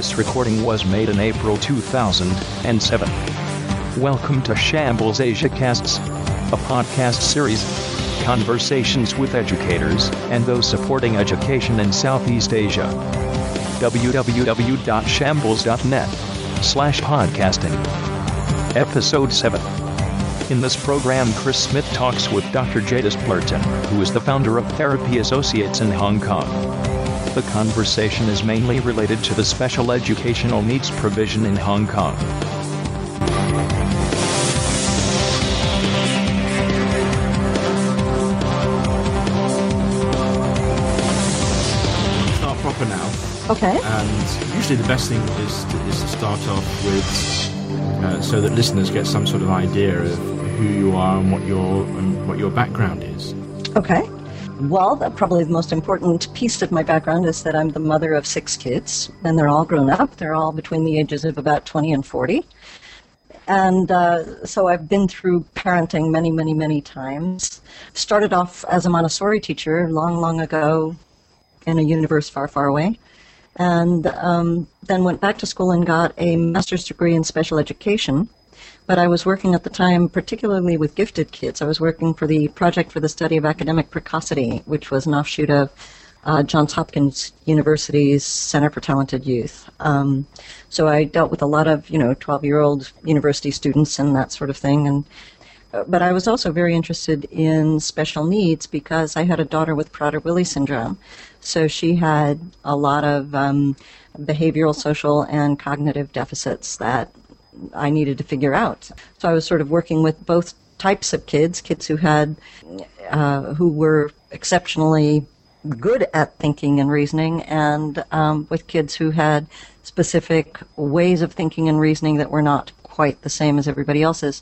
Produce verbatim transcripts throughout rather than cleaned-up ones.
This recording was made in April two thousand seven. Welcome to Shambles Asia Casts, a podcast series, conversations with educators and those supporting education in Southeast Asia. www.shambles.net slash podcasting. Episode seven. In this program, Chris Smith talks with Doctor Jadis Blurton, who is the founder of Therapy Associates in Hong Kong. The conversation is mainly related to the special educational needs provision in Hong Kong. Start proper now. Okay. And usually the best thing is to, is to start off with, uh, so that listeners get some sort of idea of who you are and what your and what your background is. Okay. Well, the, probably the most important piece of my background is that I'm the mother of six kids, and they're all grown up. They're all between the ages of about twenty and forty. And uh, so I've been through parenting many, many, many times. Started off as a Montessori teacher long, long ago in a universe far, far away. And um, then went back to school and got a master's degree in special education. But I was working at the time particularly with gifted kids. I was working for the Project for the Study of Academic Precocity, which was an offshoot of uh, Johns Hopkins University's Center for Talented Youth. Um, so I dealt with a lot of, you know, twelve-year-old university students and that sort of thing. And uh, but I was also very interested in special needs because I had a daughter with Prader-Willi syndrome. So she had a lot of um, behavioral, social, and cognitive deficits that I needed to figure out. So I was sort of working with both types of kids, kids who had, uh, who were exceptionally good at thinking and reasoning, and um, with kids who had specific ways of thinking and reasoning that were not quite the same as everybody else's.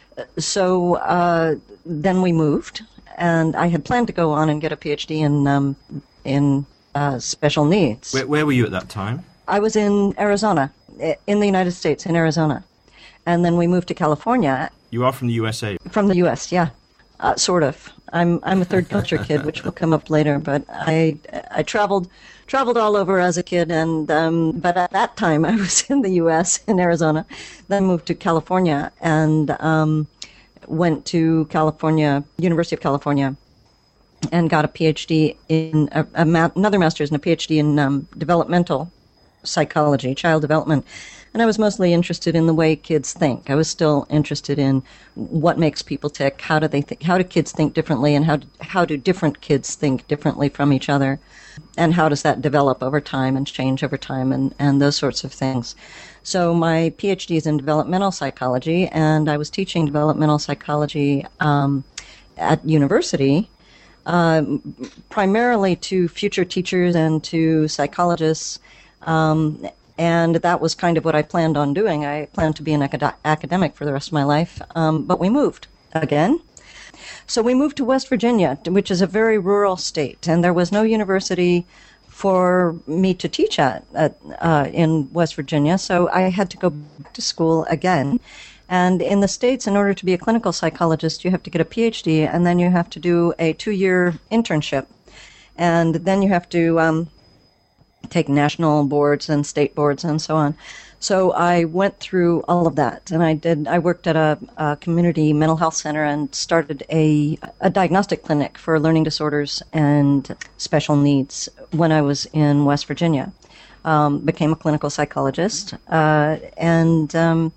So uh, then we moved, and I had planned to go on and get a PhD in um, in uh, special needs. Where, where were you at that time? I was in Arizona, in the United States, in Arizona. And then we moved to California. You are from the U S A? From the U S, yeah, uh, sort of. I'm I'm a third culture kid, which will come up later. But I I traveled traveled all over as a kid, and um, but at that time I was in the U S in Arizona. Then moved to California and um, went to California University of California, and got a PhD in a, a ma- another master's and a PhD in um, developmental psychology, child development. And I was mostly interested in the way kids think. I was still interested in what makes people tick, how do they think, how do kids think differently, and how do, how do different kids think differently from each other, and how does that develop over time and change over time, and, and those sorts of things. So my PhD is in developmental psychology, and I was teaching developmental psychology um, at university, uh, primarily to future teachers and to psychologists. Um, and that was kind of what I planned on doing. I planned to be an acad- academic for the rest of my life, um, but we moved again. So we moved to West Virginia, which is a very rural state, and there was no university for me to teach at, at uh, in West Virginia, so I had to go back to school again. And in the States, in order to be a clinical psychologist, you have to get a PhD, and then you have to do a two-year internship, and then you have to Um, take national boards and state boards and so on. So I went through all of that, and I did. I worked at a, a community mental health center and started a, a diagnostic clinic for learning disorders and special needs when I was in West Virginia. Um, became a clinical psychologist uh, and um,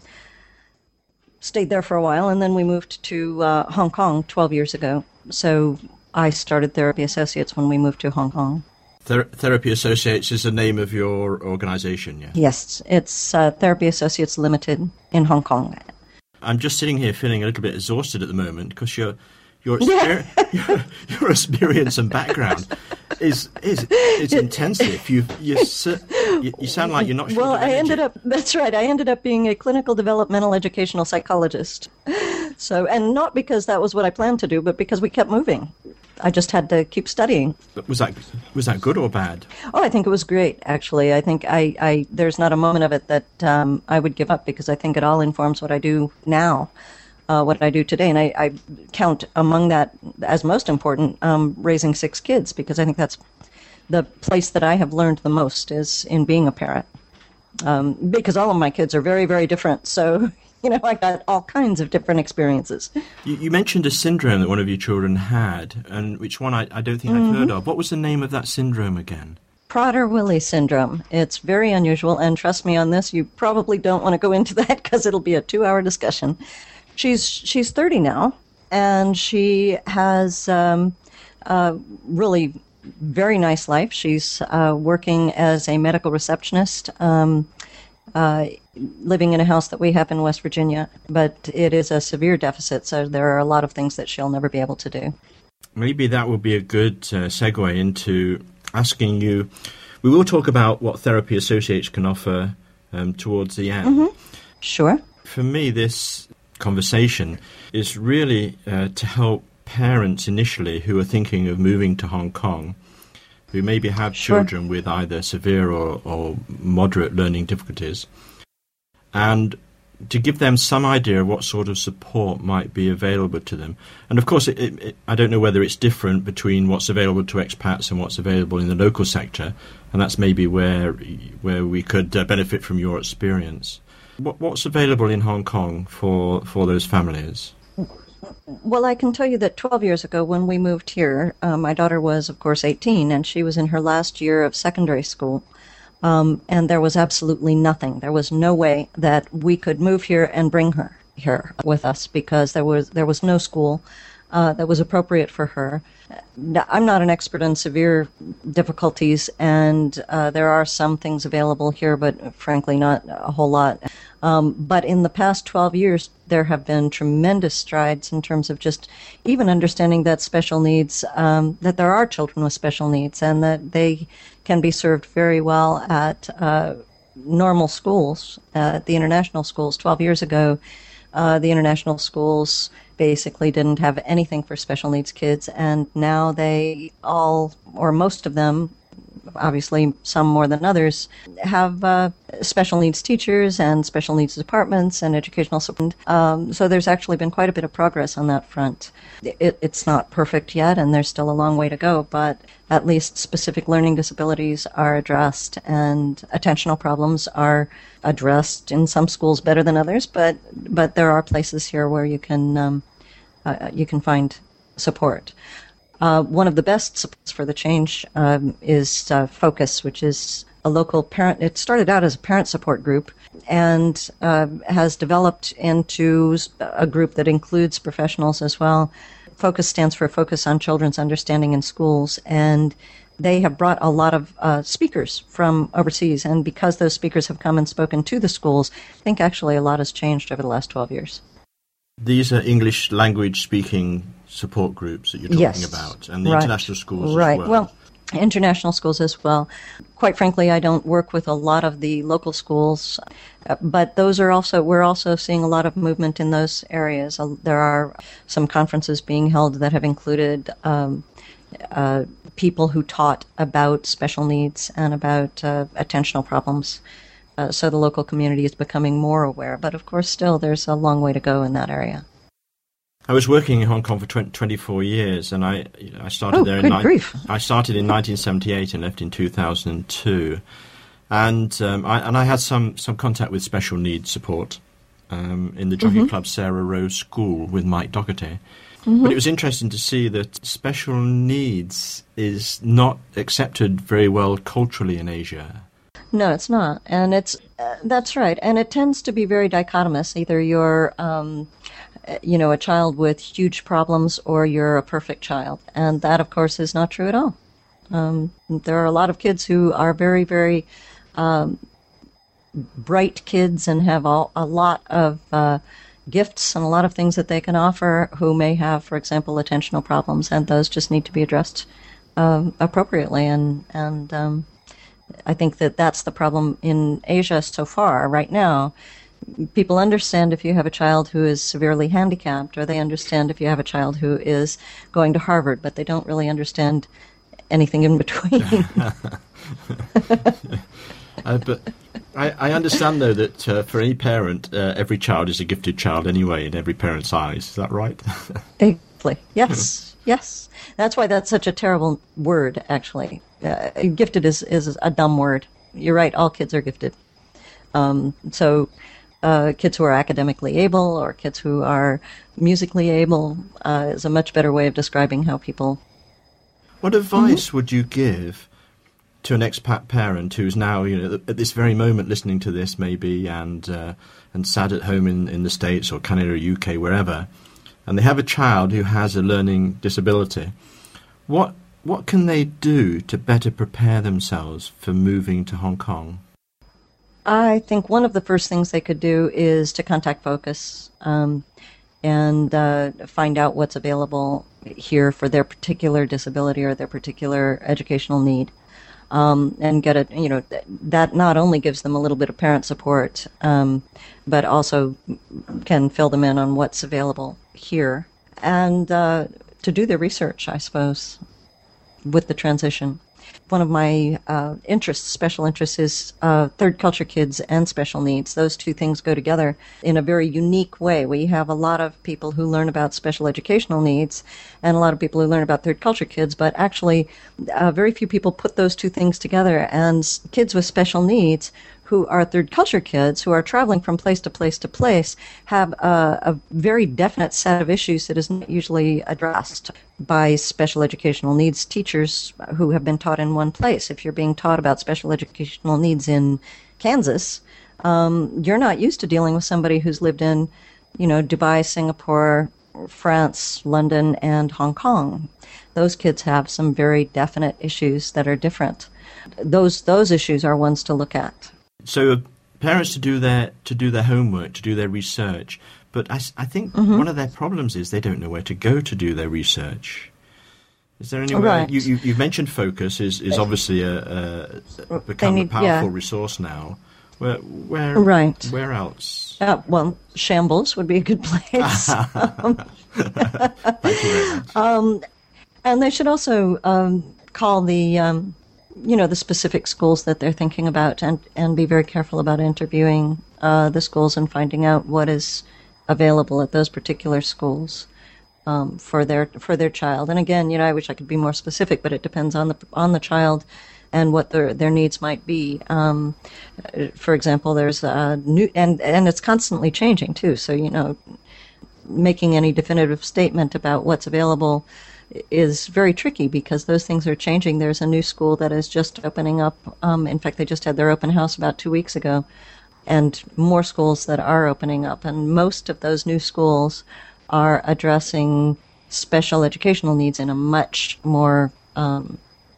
stayed there for a while, and then we moved to uh, Hong Kong twelve years ago. So I started Therapy Associates when we moved to Hong Kong. Ther- Therapy Associates is the name of your organization, yeah? Yes, it's uh, Therapy Associates Limited in Hong Kong. I'm just sitting here feeling a little bit exhausted at the moment because your your, exper- your your experience and background is is is intensive. You you you, you sound like you're not sure. Well, I ended up. That's right. I ended up being a clinical developmental educational psychologist. So, and not because that was what I planned to do, but because we kept moving. I just had to keep studying. But was that was that good or bad? Oh, I think it was great, actually. I think I, I there's not a moment of it that um, I would give up, because I think it all informs what I do now, uh, what I do today. And I, I count among that as most important um, raising six kids, because I think that's the place that I have learned the most is in being a parent. um, because all of my kids are very, very different. So, you know, I got all kinds of different experiences. You, you mentioned a syndrome that one of your children had, and which one I, I don't think mm-hmm. I've heard of. What was the name of that syndrome again? Prader-Willi syndrome. It's very unusual, and trust me on this, you probably don't want to go into that because it'll be a two-hour discussion. She's she's thirty now, and she has um, a really very nice life. She's uh, working as a medical receptionist, um, uh, living in a house that we have in West Virginia, but it is a severe deficit, so there are a lot of things that she'll never be able to do. Maybe that would be a good uh, segue into asking you, we will talk about what Therapy Associates can offer um, towards the end. Mm-hmm. Sure. For me, this conversation is really uh, to help parents initially who are thinking of moving to Hong Kong, who maybe have sure. children with either severe or, or moderate learning difficulties, and to give them some idea of what sort of support might be available to them. And of course, it, it, it, I don't know whether it's different between what's available to expats and what's available in the local sector, and that's maybe where where we could uh, benefit from your experience. What, what's available in Hong Kong for, for those families? Well, I can tell you that twelve years ago when we moved here, uh, my daughter was, of course, eighteen, and she was in her last year of secondary school. Um, and there was absolutely nothing. There was no way that we could move here and bring her here with us because there was there was no school uh, that was appropriate for her. I'm not an expert on severe difficulties, and uh, there are some things available here, but frankly not a whole lot. Um, but in the past twelve years, there have been tremendous strides in terms of just even understanding that special needs, um, that there are children with special needs, and that they can be served very well at uh, normal schools, uh, at the international schools. twelve years ago, uh, the international schools basically didn't have anything for special needs kids, and now they all, or most of them, obviously some more than others, have uh, special needs teachers and special needs departments and educational support. Um, so there's actually been quite a bit of progress on that front. It, it's not perfect yet, and there's still a long way to go, but at least specific learning disabilities are addressed, and attentional problems are addressed in some schools better than others, but but there are places here where you can um, uh, you can find support. Uh, one of the best supports for the change um, is uh, Focus, which is a local parent. It started out as a parent support group and uh, has developed into a group that includes professionals as well. Focus stands for Focus on Children's Understanding in Schools, and they have brought a lot of uh, speakers from overseas, and because those speakers have come and spoken to the schools, I think actually a lot has changed over the last twelve years. These are English language speaking support groups that you're talking yes, about, and the right. international schools right. as well. Well, international schools as well. Quite frankly, I don't work with a lot of the local schools, uh, but those are also, we're also seeing a lot of movement in those areas. Uh, there are some conferences being held that have included um, uh, people who taught about special needs and about uh, attentional problems. Uh, so the local community is becoming more aware. But of course, still, there's a long way to go in that area. I was working in Hong Kong for twenty-four years, and I I started oh, there. Good in grief. I started in nineteen seventy-eight and left in two thousand two, and um, I and I had some, some contact with special needs support um, in the Jockey mm-hmm. Club Sarah Rose School with Mike Doherty. Mm-hmm. But it was interesting to see that special needs is not accepted very well culturally in Asia. No, it's not, and it's uh, that's right, and it tends to be very dichotomous. Either you're, um, you know, a child with huge problems, or you're a perfect child, and that, of course, is not true at all. Um, there are a lot of kids who are very, very um, bright kids and have all, a lot of uh, gifts and a lot of things that they can offer, who may have, for example, attentional problems, and those just need to be addressed um, appropriately, and and. Um, I think that that's the problem in Asia so far, right now. People understand if you have a child who is severely handicapped, or they understand if you have a child who is going to Harvard, but they don't really understand anything in between. uh, but I, I understand, though, that uh, for any parent, uh, every child is a gifted child anyway, in every parent's eyes. Is that right? Exactly. Yes. Yes. That's why that's such a terrible word, actually. Uh, gifted is, is a dumb word. You're right, all kids are gifted. Um, so uh, kids who are academically able or kids who are musically able uh, is a much better way of describing how people... What advice mm-hmm. would you give to an expat parent who's now, you know, at this very moment listening to this maybe and uh, and sad at home in, in the States or Canada or U K, wherever, and they have a child who has a learning disability? What what can they do to better prepare themselves for moving to Hong Kong? I think one of the first things they could do is to contact Focus um, and uh, find out what's available here for their particular disability or their particular educational need. Um, and get it, you know, th- that not only gives them a little bit of parent support, um, but also can fill them in on what's available here. And uh, to do their research, I suppose, with the transition. One of my uh, interests, special interests, is uh, third culture kids and special needs. Those two things go together in a very unique way. We have a lot of people who learn about special educational needs and a lot of people who learn about third culture kids, but actually uh, very few people put those two things together. And kids with special needs who are third culture kids, who are traveling from place to place to place, have a, a very definite set of issues that is not usually addressed by special educational needs teachers who have been taught in one place. If you're being taught about special educational needs in Kansas, um, you're not used to dealing with somebody who's lived in, you know, Dubai, Singapore, France, London, and Hong Kong. Those kids have some very definite issues that are different. Those those issues are ones to look at. So parents to do their to do their homework, to do their research, but I, I think mm-hmm. one of their problems is they don't know where to go to do their research. Is there anywhere? Right. You, you you've mentioned Focus is, is obviously a, a become need, a powerful yeah. resource now. Where where right. where else? Uh, well, Shambles would be a good place. um, Thank you very much. Um, and they should also um, call the. Um, you know, the specific schools that they're thinking about and, and be very careful about interviewing uh, the schools and finding out what is available at those particular schools um, for their for their child. And again, you know, I wish I could be more specific, but it depends on the on the child and what their their needs might be. Um, for example, there's a new and and it's constantly changing too. So you know, making any definitive statement about what's available is very tricky because those things are changing. There's a new school that is just opening up. Um, in fact, they just had their open house about two weeks ago, and more schools that are opening up. And most of those new schools are addressing special educational needs in a much more um,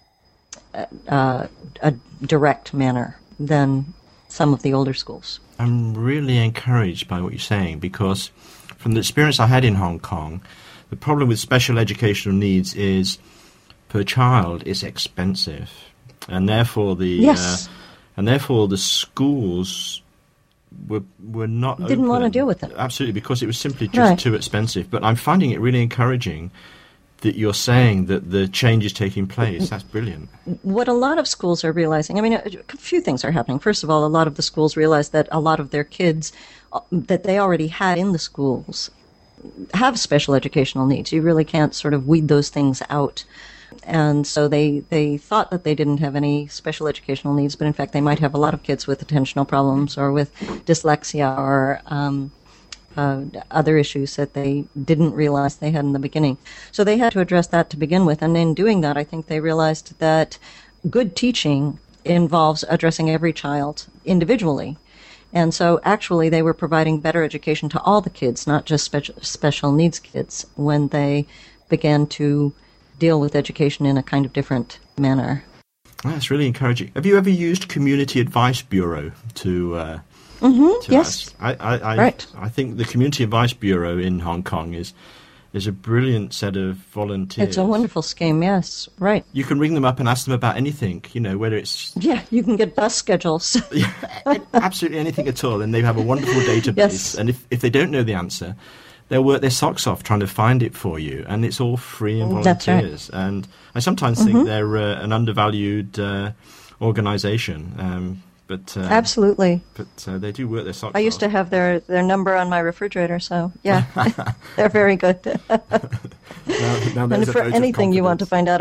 uh, a direct manner than some of the older schools. I'm really encouraged by what you're saying because from the experience I had in Hong Kong, the problem with special educational needs is, per child, it's expensive, and therefore the yes. uh, and therefore the schools were were not didn't open. want to deal with it. Absolutely, because it was simply just right. too expensive. But I'm finding it really encouraging that you're saying that the change is taking place. That's brilliant. What a lot of schools are realizing, I mean, a few things are happening. First of all, a lot of the schools realize that a lot of their kids that they already had in the schools have special educational needs. You really can't sort of weed those things out. And so they, they thought that they didn't have any special educational needs, but in fact they might have a lot of kids with attentional problems or with dyslexia or um, uh, other issues that they didn't realize they had in the beginning. So they had to address that to begin with. And in doing that, I think they realized that good teaching involves addressing every child individually. And so actually they were providing better education to all the kids, not just special, special needs kids, when they began to deal with education in a kind of different manner. That's really encouraging. Have you ever used Community Advice Bureau to... Uh, mm-hmm, to yes. I, I, I, right. I think the Community Advice Bureau in Hong Kong is is a brilliant set of volunteers. It's a wonderful scheme, yes, right. You can ring them up and ask them about anything, you know, whether it's... Yeah, you can get bus schedules. yeah, absolutely anything at all, and they have a wonderful database. Yes. And if, if they don't know the answer, they'll work their socks off trying to find it for you, and it's all free and volunteers. That's right. And I sometimes mm-hmm. think they're uh, an undervalued uh, organisation. Um, But, uh, Absolutely. But uh, they do work their socks off. I used to have their, their number on my refrigerator, so yeah, they're very good. now, now and for anything you want to find out about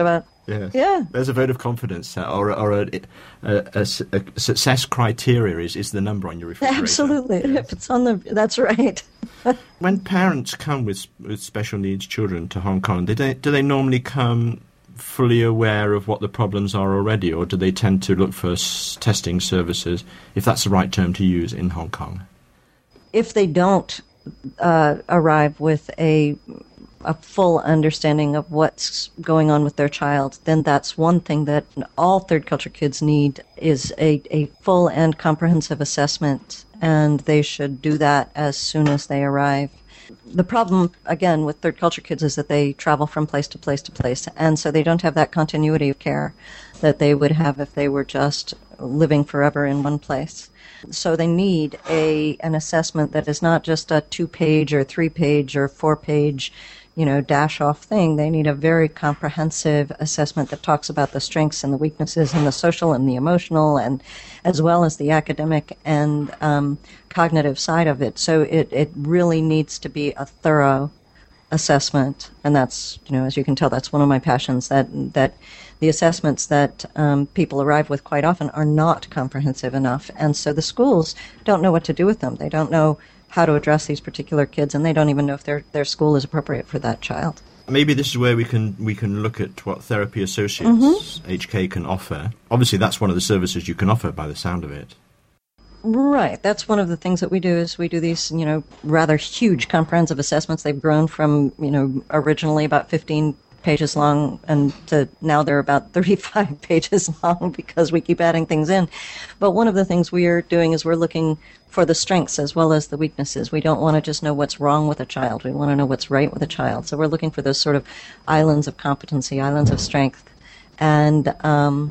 Yes. Yeah. There's a vote of confidence, uh, or, or a, a, a, a success criteria is, is the number on your refrigerator. Absolutely. Yes. If it's on the, that's right. When parents come with, with special needs children to Hong Kong, do they, do they normally come fully aware of what the problems are already, or do they tend to look for s- testing services, if that's the right term to use, in Hong Kong? If they don't uh, arrive with a a full understanding of what's going on with their child, then that's one thing that all third culture kids need, is a, a full and comprehensive assessment, and they should do that as soon as they arrive. The problem, again, with third culture kids is that they travel from place to place to place, and so they don't have that continuity of care that they would have if they were just living forever in one place. So they need a an assessment that is not just a two-page or three-page or four-page, you know, dash-off thing. They need a very comprehensive assessment that talks about the strengths and the weaknesses and the social and the emotional, and as well as the academic and um, cognitive side of it. So it, it really needs to be a thorough assessment, and that's, you know, as you can tell, that's one of my passions, that that the assessments that um, people arrive with quite often are not comprehensive enough, and so the schools don't know what to do with them. They don't know how to address these particular kids, and they don't even know if their their school is appropriate for that child. Maybe this is where we can we can look at what Therapy Associates Mm-hmm. H K can offer. Obviously, that's one of the services you can offer by the sound of it. Right. That's one of the things that we do, is we do these, you know, rather huge comprehensive assessments. They've grown from, you know, originally about fifteen pages long, and to now they're about thirty-five pages long because we keep adding things in. But one of the things we are doing is we're looking for the strengths as well as the weaknesses. We don't want to just know what's wrong with a child. We want to know what's right with a child. So we're looking for those sort of islands of competency, islands of strength. And um,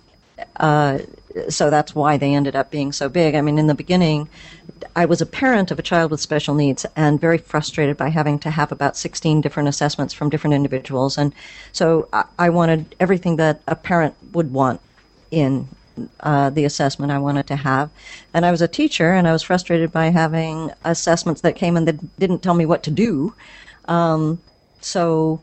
uh, so that's why they ended up being so big. I mean, in the beginning, I was a parent of a child with special needs and very frustrated by having to have about sixteen different assessments from different individuals. And so I, I wanted everything that a parent would want in uh, the assessment I wanted to have. And I was a teacher, and I was frustrated by having assessments that came in that didn't tell me what to do. Um, so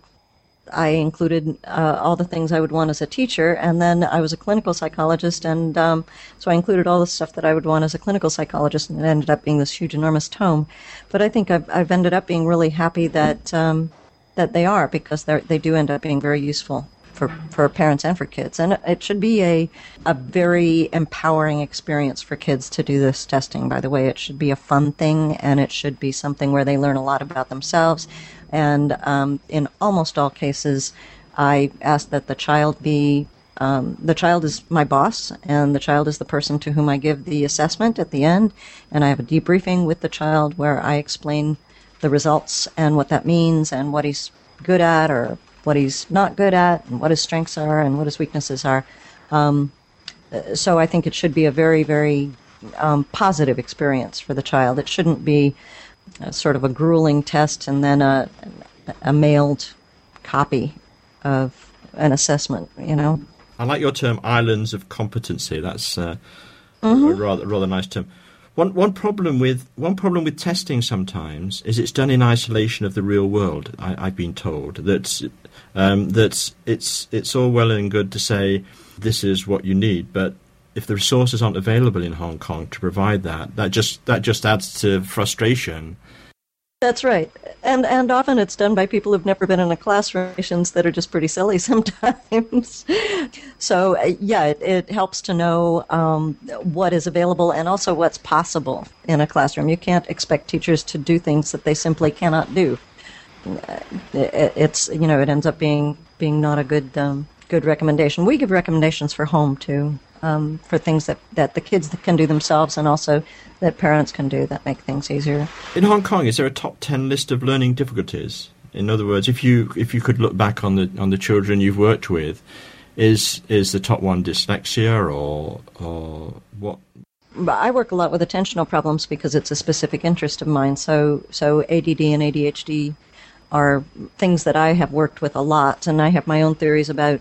I included uh, all the things I would want as a teacher, and then I was a clinical psychologist, and um, so I included all the stuff that I would want as a clinical psychologist, and it ended up being this huge, enormous tome. But I think I've, I've ended up being really happy that um, that they are, because they they do end up being very useful for, for parents and for kids. And it should be a a very empowering experience for kids to do this testing, by the way. It should be a fun thing, and it should be something where they learn a lot about themselves. And um, in almost all cases, I ask that the child be, um, the child is my boss, and the child is the person to whom I give the assessment at the end. And I have a debriefing with the child where I explain the results and what that means and what he's good at or what he's not good at and what his strengths are and what his weaknesses are. Um, so I think it should be a very, very um, positive experience for the child. It shouldn't be a sort of a grueling test and then a, a mailed copy of an assessment, you know. I like your term, islands of competency. That's uh, Mm-hmm. a rather rather nice term. One one problem with one problem with testing sometimes is it's done in isolation of the real world. I, I've been told that um, that it's it's all well and good to say this is what you need, but if the resources aren't available in Hong Kong to provide that, that just that just adds to frustration. That's right. And and often it's done by people who've never been in a classroom, that are just pretty silly sometimes. So, uh, yeah, it, it helps to know um, what is available and also what's possible in a classroom. You can't expect teachers to do things that they simply cannot do. Uh, it, it's, you know, it ends up being being not a good um, good recommendation. We give recommendations for home, too, um, for things that, that the kids can do themselves and also that parents can do that make things easier. In Hong Kong, is there a top ten list of learning difficulties? In other words, if you if you could look back on the on the children you've worked with, is is the top one dyslexia or or what? I work a lot with attentional problems because it's a specific interest of mine. So so A D D and A D H D are things that I have worked with a lot, and I have my own theories about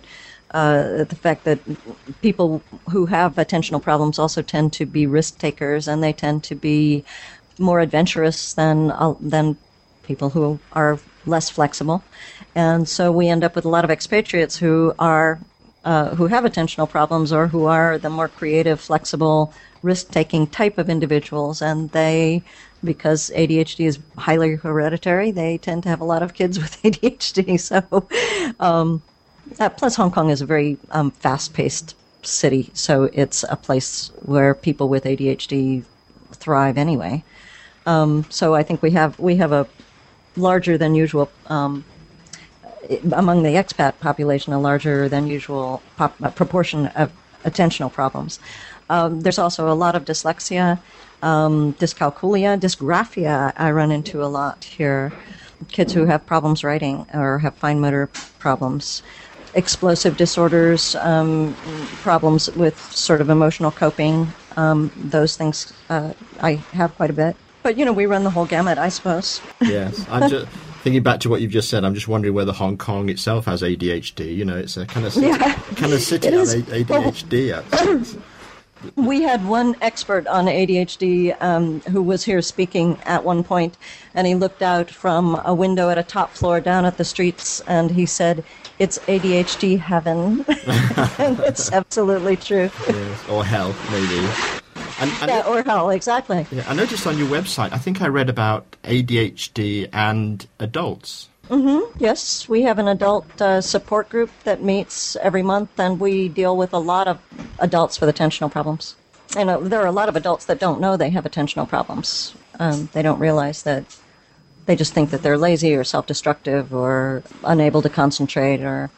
Uh, the fact that people who have attentional problems also tend to be risk takers, and they tend to be more adventurous than uh, than people who are less flexible. And so we end up with a lot of expatriates who are uh, who have attentional problems or who are the more creative, flexible, risk-taking type of individuals. And they, because A D H D is highly hereditary, they tend to have a lot of kids with A D H D. So, um, uh, plus Hong Kong is a very um, fast-paced city, so it's a place where people with A D H D thrive anyway. Um, so I think we have we have a larger than usual um, among the expat population, a larger than usual pop, uh, proportion of attentional problems. Um, there's also a lot of dyslexia, um, dyscalculia, dysgraphia. I run into a lot here. Kids who have problems writing or have fine motor problems. Explosive disorders, um, problems with sort of emotional coping, um, those things uh, I have quite a bit. But, you know, we run the whole gamut, I suppose. Yes. I'm just thinking back to what you've just said. I'm just wondering whether Hong Kong itself has A D H D. You know, it's a kind of city, yeah, kind of city of A D H D. Well, we had one expert on A D H D um, who was here speaking at one point, and he looked out from a window at a top floor down at the streets, and he said, "It's A D H D heaven." And it's absolutely true. Yes, or hell, maybe. And, and yeah, or hell, exactly. Yeah, I noticed on your website, I think I read about A D H D and adults. Mm-hmm. Yes, we have an adult uh, support group that meets every month, and we deal with a lot of adults with attentional problems. And uh, there are a lot of adults that don't know they have attentional problems. Um, they don't realize that. They just think that they're lazy or self-destructive or unable to concentrate, or,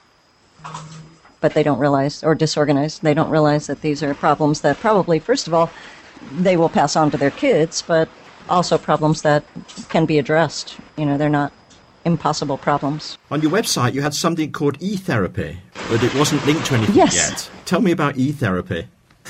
but they don't realize, or disorganized. They don't realize that these are problems that probably, first of all, they will pass on to their kids, but also problems that can be addressed. You know, they're not impossible problems. On your website, you had something called e-therapy, but it wasn't linked to anything yes. yet. Tell me about e-therapy.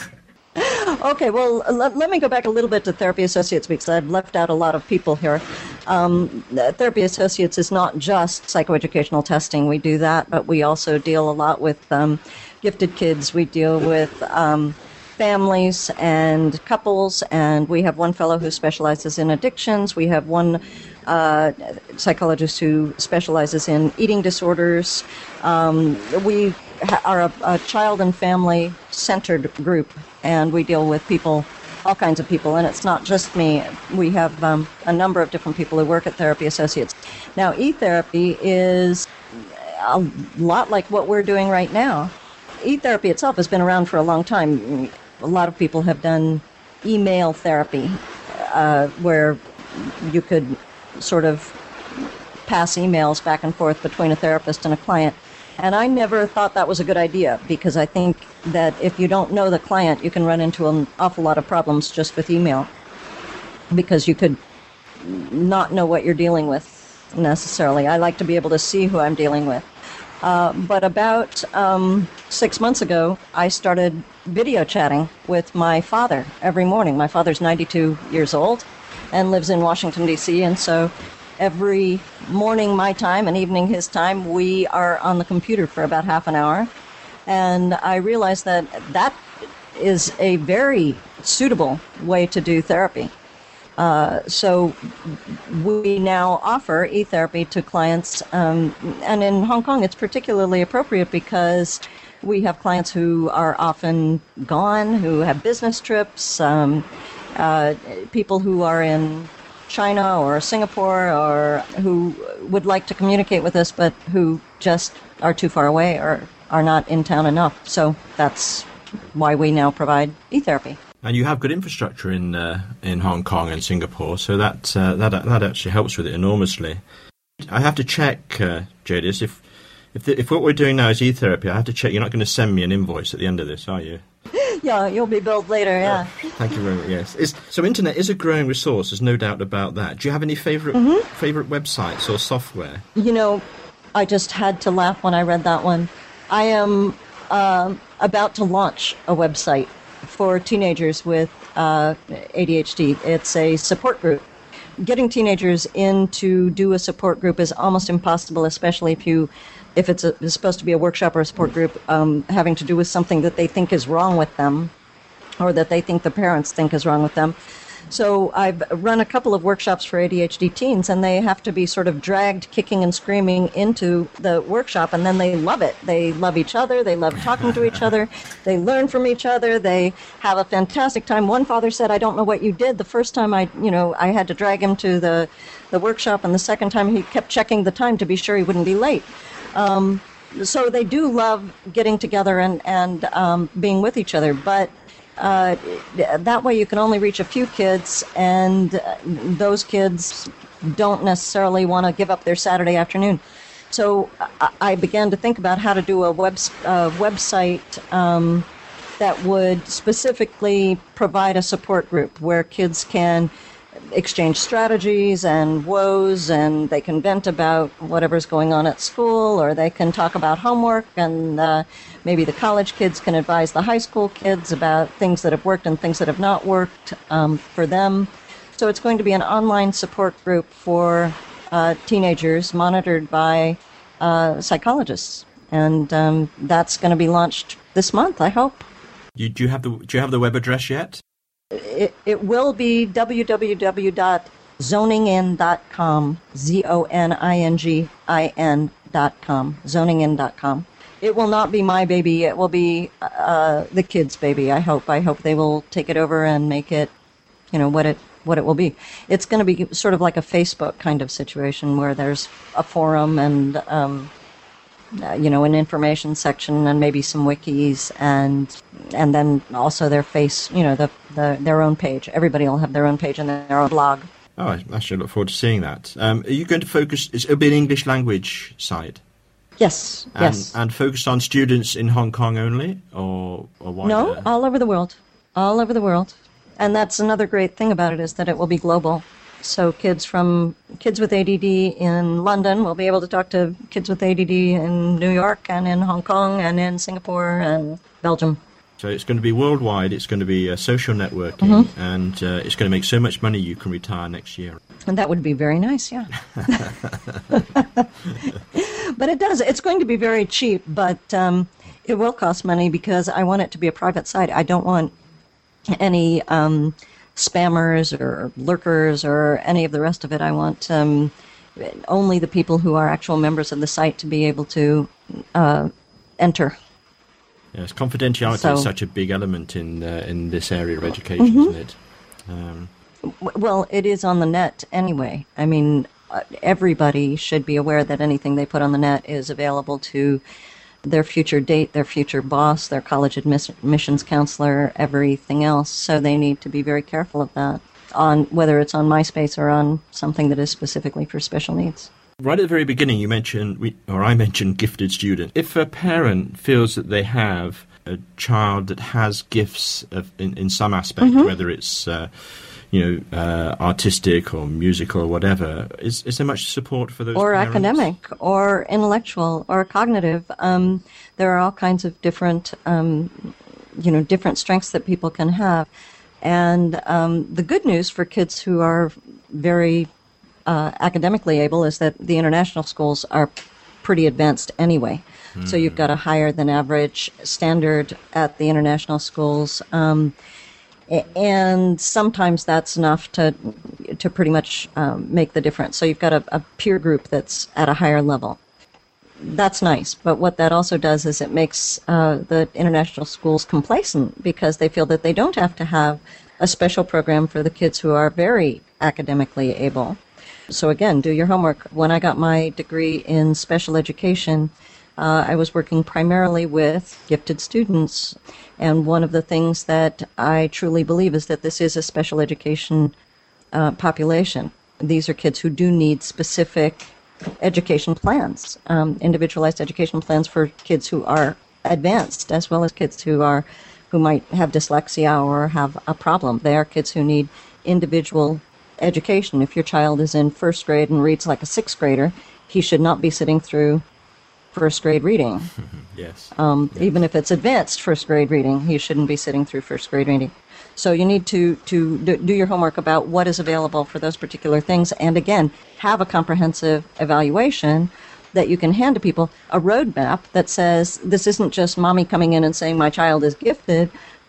Okay, well, let, let me go back a little bit to Therapy Associates, because I've left out a lot of people here. Um, Therapy Associates is not just psychoeducational testing. We do that, but we also deal a lot with um, gifted kids. We deal with um, families and couples, and we have one fellow who specializes in addictions. We have one uh, psychologist who specializes in eating disorders. Um, we ha- are a, a child and family-centered group, and we deal with people, all kinds of people, and it's not just me. We have um, a number of different people who work at Therapy Associates. Now, e-therapy is a lot like what we're doing right now. E-therapy itself has been around for a long time. A lot of people have done email therapy, uh, where you could sort of pass emails back and forth between a therapist and a client. And I never thought that was a good idea, because I think that if you don't know the client, you can run into an awful lot of problems just with email, because you could not know what you're dealing with necessarily. I like to be able to see who I'm dealing with. Uh, but about um, six months ago, I started video chatting with my father every morning. My father's ninety-two years old and lives in Washington, D C, and so every morning my time and evening his time, we are on the computer for about half an hour. And I realized that that is a very suitable way to do therapy. Uh, so we now offer e-therapy to clients, um, and in Hong Kong it's particularly appropriate because we have clients who are often gone, who have business trips, um, uh, people who are in China or Singapore, or who would like to communicate with us but who just are too far away or are not in town enough. So that's why we now provide e-therapy. And you have good infrastructure in uh, in Hong Kong and Singapore, so that uh, that that actually helps with it enormously. I have to check, uh, Jadis, if if the, if what we're doing now is e-therapy, I have to check. You're not going to send me an invoice at the end of this, are you? Yeah, you'll be billed later. Yeah. Oh, thank you very much. Yes. It's, so, internet is a growing resource. There's no doubt about that. Do you have any favorite mm-hmm. favorite websites or software? You know, I just had to laugh when I read that one. I am uh, about to launch a website for teenagers with uh, A D H D. It's a support group. Getting teenagers in to do a support group is almost impossible, especially if you, if it's, a, it's supposed to be a workshop or a support group um, having to do with something that they think is wrong with them, or that they think the parents think is wrong with them. So I've run a couple of workshops for A D H D teens, and they have to be sort of dragged kicking and screaming into the workshop, and then they love it. They love each other. They love talking to each other. They learn from each other. They have a fantastic time. One father said, I don't know what you did. The first time I, you know, I had to drag him to the, the workshop, and the second time he kept checking the time to be sure he wouldn't be late. Um, so they do love getting together and, and um, being with each other, but Uh, that way you can only reach a few kids, and uh, those kids don't necessarily want to give up their Saturday afternoon. So I, I began to think about how to do a web, uh, website um, that would specifically provide a support group where kids can exchange strategies and woes, and they can vent about whatever's going on at school, or they can talk about homework, and uh, maybe the college kids can advise the high school kids about things that have worked and things that have not worked um, for them. So it's going to be an online support group for uh, teenagers monitored by uh, psychologists, and um, that's going to be launched this month, I hope. You, do you have the Do you have the web address yet? It, it will be w w w dot zoning in dot com, Z O N I N G I N dot com, zoning in dot com. It will not be my baby. It will be uh, the kids' baby, I hope. I hope they will take it over and make it, you know, what it what it will be. It's going to be sort of like a Facebook kind of situation where there's a forum and, um, uh, you know, an information section and maybe some wikis, and and then also their face, you know, the, the their own page. Everybody will have their own page and their own blog. Oh, I actually look forward to seeing that. Um, are you going to focus? It'll be an English language site. Yes, and, yes. And focused on students in Hong Kong only, or, or wider? No, all over the world. All over the world. And that's another great thing about it, is that it will be global. So kids from kids with A D D in London will be able to talk to kids with A D D in New York and in Hong Kong and in Singapore and Belgium. So it's going to be worldwide, it's going to be uh, social networking, mm-hmm. and uh, it's going to make so much money you can retire next year. And that would be very nice, yeah. But it does. It's going to be very cheap, but um, it will cost money because I want it to be a private site. I don't want any um, spammers or lurkers or any of the rest of it. I want um, only the people who are actual members of the site to be able to uh, enter. Yes, confidentiality so, is such a big element in uh, in this area of education, mm-hmm. isn't it? Um, well, it is on the net anyway. I mean, uh, everybody should be aware that anything they put on the net is available to their future date, their future boss, their college admis- admissions counselor, everything else. So they need to be very careful of that, on whether it's on MySpace or on something that is specifically for special needs. Right at the very beginning, you mentioned, we, or I mentioned, gifted student. If a parent feels that they have a child that has gifts of, in, in some aspect, mm-hmm. whether it's uh, you know uh, artistic or musical or whatever, is is there much support for those? Or parents? academic, or intellectual, or cognitive. Um, there are all kinds of different, um, you know, different strengths that people can have, and um, the good news for kids who are very Uh, academically able is that the international schools are pretty advanced anyway. Mm. So you've got a higher than average standard at the international schools. Um, and sometimes that's enough to to pretty much um, make the difference. So you've got a, a peer group that's at a higher level. That's nice. But what that also does is it makes uh, the international schools complacent, because they feel that they don't have to have a special program for the kids who are very academically able. So again, do your homework. When I got my degree in special education, uh, I was working primarily with gifted students. And one of the things that I truly believe is that this is a special education uh, population. These are kids who do need specific education plans, um, individualized education plans for kids who are advanced, as well as kids who are who might have dyslexia or have a problem. They are kids who need individual education. If your child is in first grade and reads like a sixth grader, he should not be sitting through first grade reading. Yes. Um, yes. Even if it's advanced first grade reading, he shouldn't be sitting through first grade reading. So you need to, to do your homework about what is available for those particular things, and again, have a comprehensive evaluation that you can hand to people, a roadmap that says this isn't just mommy coming in and saying my child is gifted,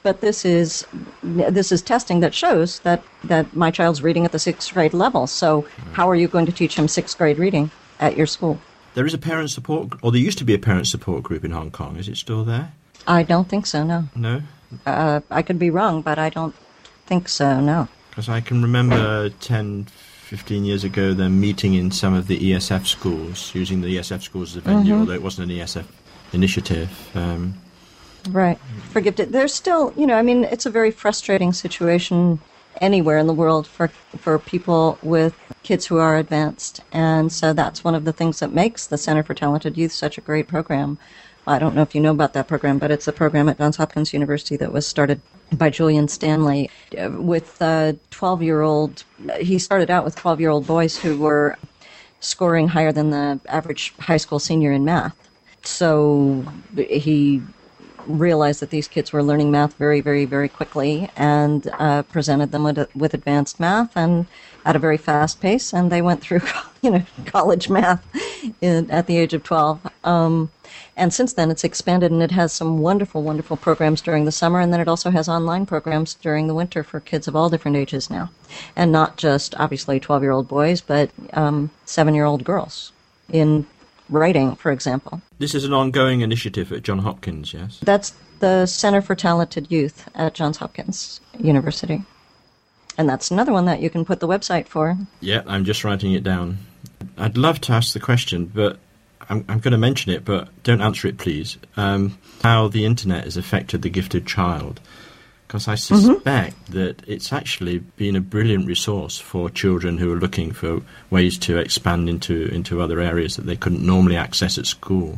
but this is this is testing that shows that, that my child's reading at the sixth grade level. So how are you going to teach him sixth grade reading at your school? There is a parent support, or there used to be a parent support group in Hong Kong. Is it still there? I don't think so, no. No? Uh, I could be wrong, but I don't think so, no. Because I can remember ten, fifteen years ago them meeting in some of the E S F schools, using the E S F schools as a venue, Mm-hmm. although it wasn't an E S F initiative. Um, Right. For gifted. There's still, you know, I mean, it's a very frustrating situation anywhere in the world for for people with kids who are advanced. And so that's one of the things that makes the Center for Talented Youth such a great program. I don't know if you know about that program, but it's a program at Johns Hopkins University that was started by Julian Stanley uh, with a twelve-year-old. He started out with twelve-year-old boys who were scoring higher than the average high school senior in math. So he realized that these kids were learning math very, very, very quickly, and uh, presented them with, with advanced math and at a very fast pace, and they went through, you know, college math in, at the age of twelve. Um, and since then, it's expanded, and it has some wonderful, wonderful programs during the summer, and then it also has online programs during the winter for kids of all different ages now, and not just obviously twelve-year-old boys, but um, seven-year-old girls in writing, for example. this is an ongoing initiative at Johns Hopkins, yes? That's the Center for Talented Youth at Johns Hopkins University. And that's another one that you can put the website for. Yeah, I'm just writing it down. I'd love to ask the question, but I'm, I'm going to mention it, but don't answer it, please. Um, how the internet has affected the gifted child. Because I suspect mm-hmm. that it's actually been a brilliant resource for children who are looking for ways to expand into, into other areas that they couldn't normally access at school.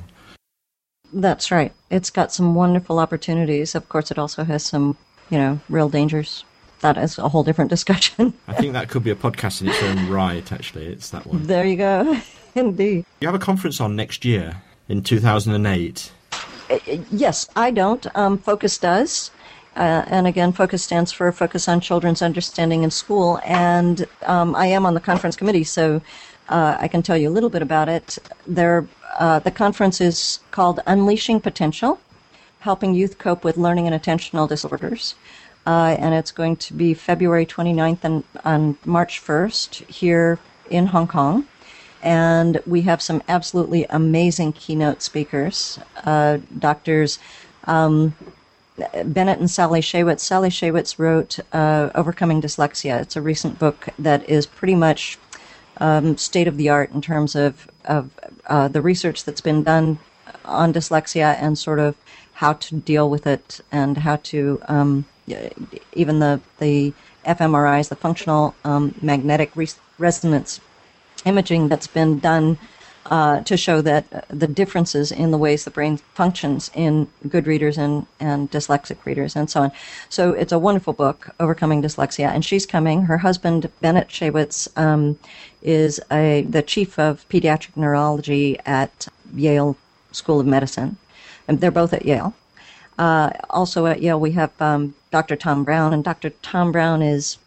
That's right. It's got some wonderful opportunities. Of course, it also has some, you know, real dangers. That is a whole different discussion. I think that could be a podcast in its own right, actually. It's that one. There you go. Indeed. You have a conference on next year, in two thousand eight. Uh, yes, I don't. Um, Focus does. Uh, and again, Focus stands for Focus on Children's Understanding in School. And um, I am on the conference committee, so uh, I can tell you a little bit about it. There, uh, the conference is called Unleashing Potential, Helping Youth Cope with Learning and Attentional Disorders. Uh, and it's going to be February twenty-ninth and on March first here in Hong Kong. And we have some absolutely amazing keynote speakers, uh, doctors um, Bennett and Sally Shaywitz. Sally Shaywitz wrote uh, Overcoming Dyslexia. It's a recent book that is pretty much um, state-of-the-art in terms of, of uh, the research that's been done on dyslexia and sort of how to deal with it and how to... Um, even the, the fMRIs, the functional um, magnetic res- resonance imaging that's been done uh, to show that uh, the differences in the ways the brain functions in good readers and, and dyslexic readers and so on. So it's a wonderful book, Overcoming Dyslexia, and she's coming. Her husband, Bennett Shaywitz, um, is a, the chief of pediatric neurology at Yale School of Medicine, and they're both at Yale. Uh, also at Yale, we have um, Doctor Tom Brown, and Doctor Tom Brown is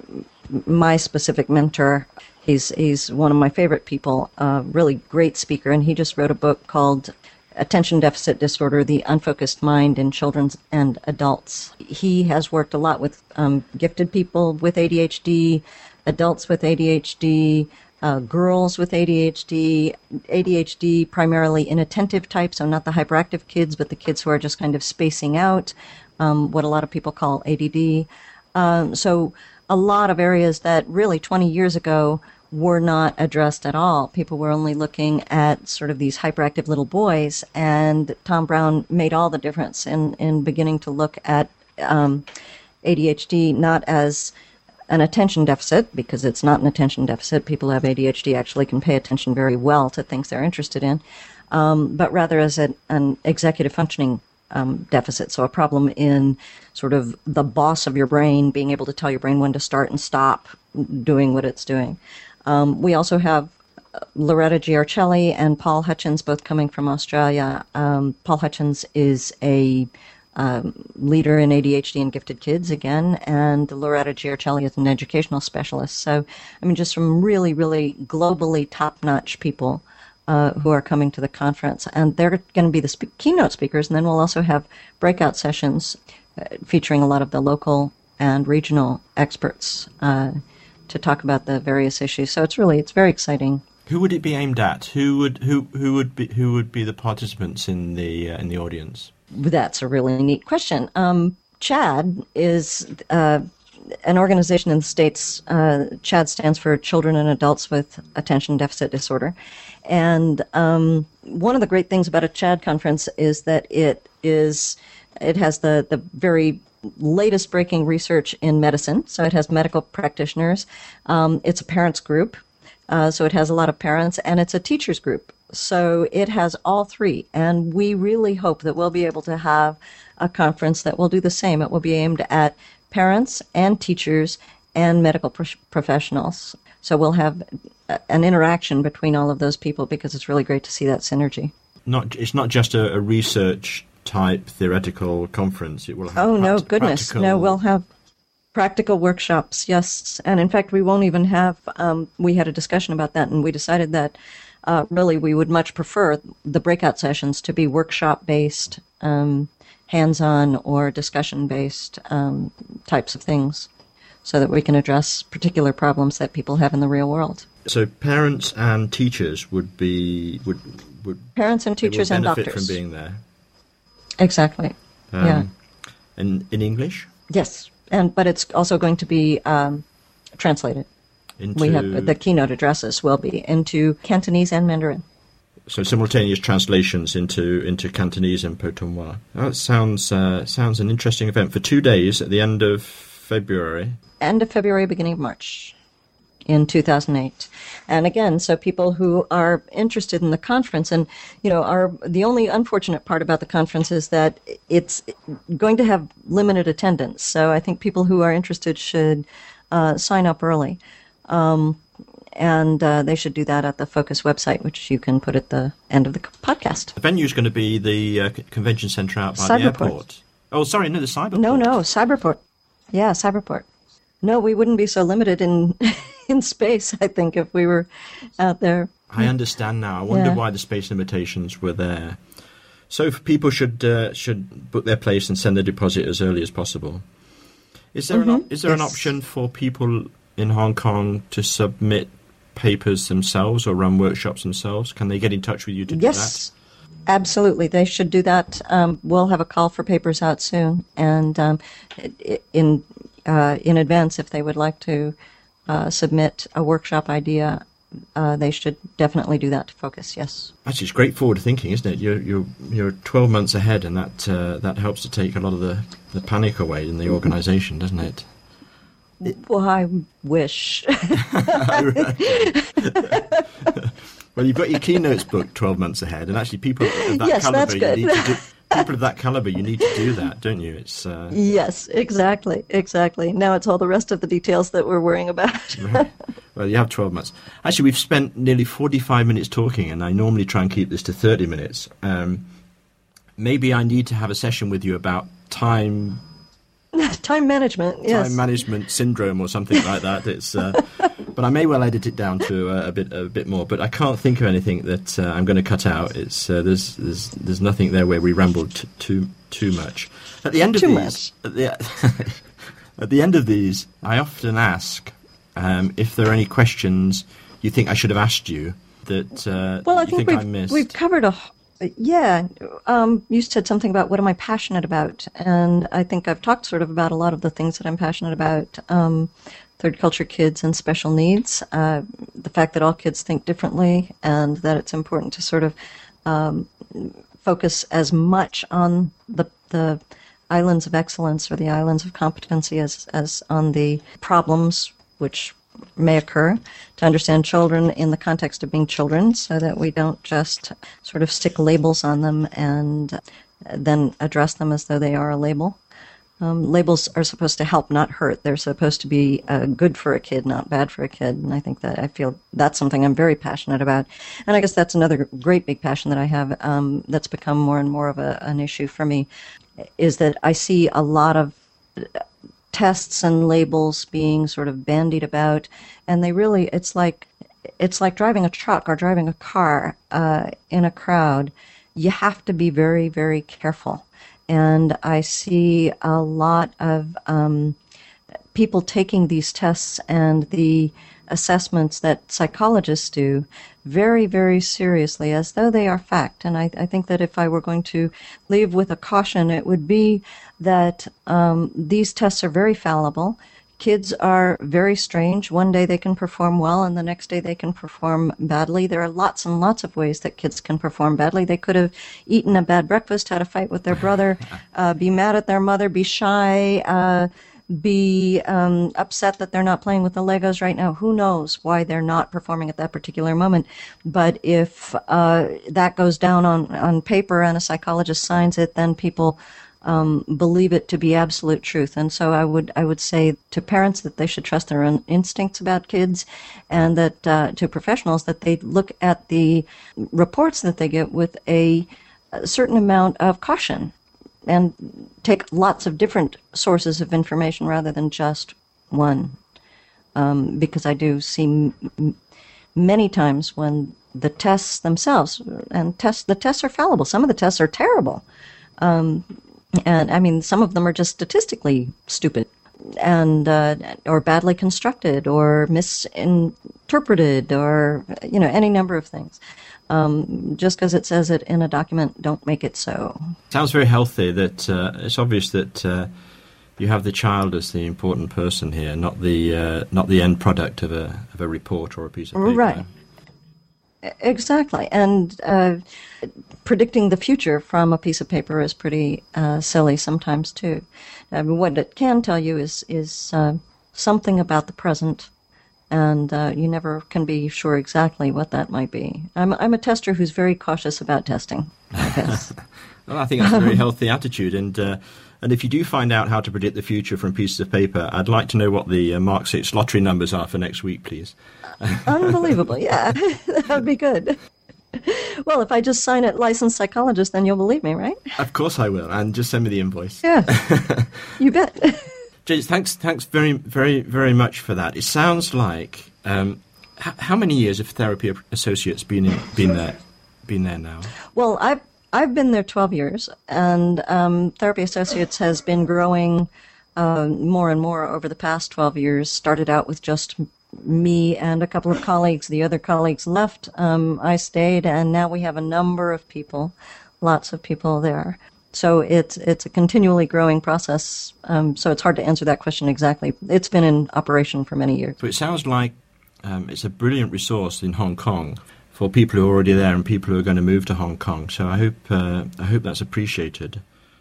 my specific mentor. He's he's one of my favorite people, uh, really great speaker, and he just wrote a book called Attention Deficit Disorder, The Unfocused Mind in Children and Adults. He has worked a lot with um, gifted people with A D H D, adults with A D H D, Uh, girls with A D H D, A D H D primarily inattentive type, so not the hyperactive kids, but the kids who are just kind of spacing out, um, what a lot of people call A D D. Um, so a lot of areas that really twenty years ago were not addressed at all. People were only looking at sort of these hyperactive little boys, and Tom Brown made all the difference in, in beginning to look at um, A D H D not as an attention deficit, because it's not an attention deficit. People who have A D H D actually can pay attention very well to things they're interested in, um, but rather as a, an executive functioning um, deficit. So a problem in sort of the boss of your brain, being able to tell your brain when to start and stop doing what it's doing. Um, we also have Loretta Giarcelli and Paul Hutchins, both coming from Australia. Um, Paul Hutchins is a Um, leader in A D H D and gifted kids again, and Loretta Giarcelli is an educational specialist. So, I mean, just some really, really globally top-notch people uh, who are coming to the conference. And they're going to be the spe- keynote speakers, and then we'll also have breakout sessions uh, featuring a lot of the local and regional experts uh, to talk about the various issues. So it's really, it's very exciting. Who would it be aimed at? Who would who who would be who would be the participants in the uh, in the audience? That's a really neat question. Um, CHADD is uh, an organization in the States. Uh, CHADD stands for Children and Adults with Attention Deficit Disorder. And um, one of the great things about a CHADD conference is that it is it has the, the very latest breaking research in medicine. So it has medical practitioners. Um, it's a parents group. Uh, so it has a lot of parents, and it's a teachers group. So it has all three, and we really hope that we'll be able to have a conference that will do the same. It will be aimed at parents and teachers and medical pro- professionals. So we'll have a, an interaction between all of those people, because it's really great to see that synergy. Not, it's not just a, a research type theoretical conference. It will have oh no, pract- goodness, practical... no, we'll have practical workshops, yes. And in fact, we won't even have, um, we had a discussion about that, and we decided that uh, really we would much prefer the breakout sessions to be workshop-based, um, hands-on or discussion-based um, types of things, so that we can address particular problems that people have in the real world. So parents and teachers would be, would, would Parents and teachers and benefit doctors. from being there. Exactly, Um, yeah. In, in English? Yes. And but it's also going to be um, translated. Into... We have the keynote addresses will be into Cantonese and Mandarin. So simultaneous translations into, into Cantonese and Putonghua. That sounds uh, sounds an interesting event for two days at the end of February. End of February, beginning of March, in two thousand eight. And again, so people who are interested in the conference, and you know, are the only unfortunate part about the conference is that it's going to have limited attendance. So I think people who are interested should uh, sign up early, um, and uh, they should do that at the Focus website, which you can put at the end of the podcast. The venue is going to be the uh, convention centre out by Cyberport. the airport. Oh, sorry, no, the Cyberport. No, no, Cyberport. Yeah, Cyberport. No, we wouldn't be so limited in in space, I think, if we were out there. I understand now. I wonder Yeah. why the space limitations were there. So if people should uh, should book their place and send their deposit as early as possible. Is there Mm-hmm. an op- is there an Yes. option for people in Hong Kong to submit papers themselves or run workshops themselves? Can they get in touch with you to do Yes, absolutely. They should do that. Um, we'll have a call for papers out soon, and um, i- in uh, in advance, if they would like to uh, submit a workshop idea, uh, they should definitely do that to Focus. Yes. that? Actually, it's great forward thinking, isn't it? You're you're you're twelve months ahead, and that uh, that helps to take a lot of the, the panic away in the organisation, doesn't it? Well, I wish. Well, you've got your keynotes booked twelve months ahead, and actually, people of that Yes, caliber, that's you good. need to do. People of that caliber, you need to do that, don't you? It's uh, Yes, exactly, exactly. Now it's all the rest of the details that we're worrying about. right. Well, you have twelve months. Actually, we've spent nearly forty-five minutes talking, and I normally try and keep this to thirty minutes. Um, maybe I need to have a session with you about time Time management, yes. time management syndrome or something like that. It's, uh, but I may well edit it down to uh, a bit a bit more. But I can't think of anything that uh, I'm going to cut out. It's uh, there's there's there's nothing there where we rambled t- too too much. At the end of Too these, at the, at the end of these, I often ask um, if there are any questions you think I should have asked you that uh, Well, I you think, think, I we've, missed. we've covered a. h- Yeah, um, you said something about what am I passionate about, and I think I've talked sort of about a lot of the things that I'm passionate about. Um, third culture kids and special needs, uh, the fact that all kids think differently, and that it's important to sort of um, focus as much on the the islands of excellence or the islands of competency as as on the problems which may occur, to understand children in the context of being children, so that we don't just sort of stick labels on them and then address them as though they are a label. Um, labels are supposed to help, not hurt. They're supposed to be uh, good for a kid, not bad for a kid. And I think that I feel that's something I'm very passionate about. And I guess that's another great big passion that I have um, that's become more and more of a, an issue for me, is that I see a lot of tests and labels being sort of bandied about, and they really, it's like it's like driving a truck or driving a car uh, in a crowd. You have to be very, very careful. And I see a lot of um, people taking these tests and the assessments that psychologists do very, very seriously, as though they are fact. And I, I think that if I were going to leave with a caution, it would be that um, these tests are very fallible. Kids are very strange. One day they can perform well, and the next day they can perform badly. There are lots and lots of ways that kids can perform badly. They could have eaten a bad breakfast, had a fight with their brother, uh, be mad at their mother, be shy, uh, be um, upset that they're not playing with the Legos right now. Who knows why they're not performing at that particular moment? But if uh, that goes down on, on paper and a psychologist signs it, then people Um, believe it to be absolute truth. And so I would I would say to parents that they should trust their own instincts about kids, and that uh, to professionals that they look at the reports that they get with a, a certain amount of caution and take lots of different sources of information rather than just one. Um, because I do see m- many times when the tests themselves, and tests the tests are fallible. Some of the tests are terrible. Um, And, I mean, some of them are just statistically stupid and uh, or badly constructed or misinterpreted or, you know, any number of things. Um, just because it says it in a document, don't make it so. Sounds very healthy. That uh, it's obvious that uh, you have the child as the important person here, not the uh, not the end product of a of a report or a piece of paper. Right. Exactly. And uh, predicting the future from a piece of paper is pretty uh, silly sometimes, too. I mean, what it can tell you is, is uh, something about the present, and uh, you never can be sure exactly what that might be. I'm, I'm a tester who's very cautious about testing, I guess. Well, I think that's a very healthy attitude. And uh, and if you do find out how to predict the future from pieces of paper, I'd like to know what the uh, Mark six lottery numbers are for next week, please. Unbelievable, yeah. That would be good. Well, if I just sign it licensed psychologist, then you'll believe me, right? Of course I will, and just send me the invoice. Yeah, you bet. James, thanks, thanks very, very, very much for that. It sounds like um, h- how many years have Therapy Associates been in, been there, been there now? Well, I've I've been there twelve years, and um, Therapy Associates has been growing uh, more and more over the past twelve years. Started out with just me and a couple of colleagues. The other colleagues left. Um, I stayed, and now we have a number of people, lots of people there. So it's it's a continually growing process. Um, so it's hard to answer that question exactly. It's been in operation for many years. So it sounds like um, it's a brilliant resource in Hong Kong for people who are already there and people who are going to move to Hong Kong. So I hope uh, I hope that's appreciated.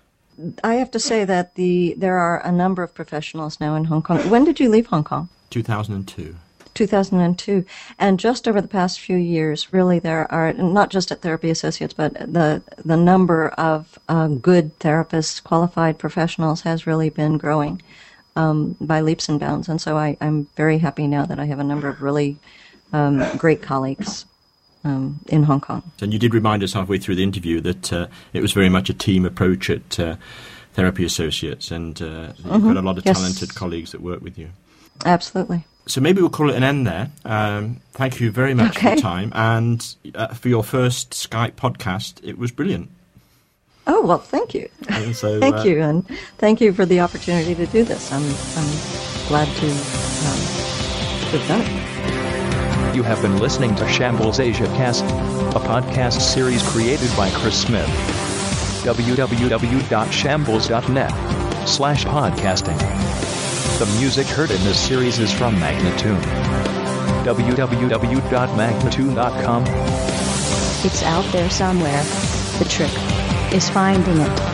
I have to say that the there are a number of professionals now in Hong Kong. When did you leave Hong Kong? two thousand two. two thousand two. And just over the past few years, really, there are, not just at Therapy Associates, but the the number of uh, good therapists, qualified professionals, has really been growing um, by leaps and bounds. And so I, I'm very happy now that I have a number of really um, great colleagues um, in Hong Kong. And you did remind us halfway through the interview that uh, it was very much a team approach at uh, Therapy Associates, and uh, you've Mm-hmm. got a lot of Yes. talented colleagues that work with you. Absolutely. So maybe we'll call it an end there. Um, thank you very much Okay. for your time, and uh, for your first Skype podcast. It was brilliant. Oh, well, thank you. And so, Thank uh, you, and thank you for the opportunity to do this. I'm, I'm glad to um, have done it. You have been listening to Shambles Asia Cast, a podcast series created by Chris Smith. www.shambles.net slash podcasting. The music heard in this series is from Magnatune. w w w dot magnatune dot com. It's out there somewhere. The trick is finding it.